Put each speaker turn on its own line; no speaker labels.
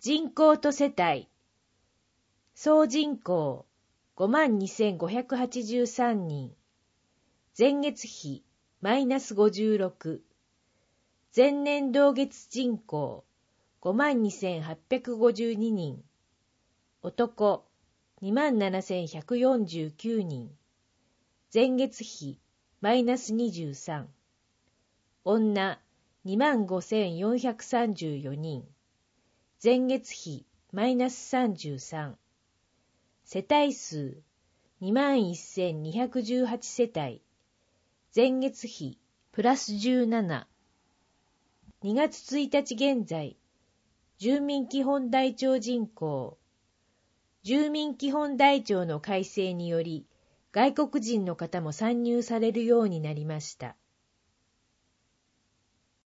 人口と世帯。総人口 52,583 人。前月比マイナス56。前年同月人口 52,852 人。男 27,149 人。前月比マイナス23。女 25,434 人。前月比マイナス33。世帯数 21,218 世帯。前月比プラス17。2月1日現在、住民基本台帳人口。住民基本台帳の改正により、外国人の方も参入されるようになりました。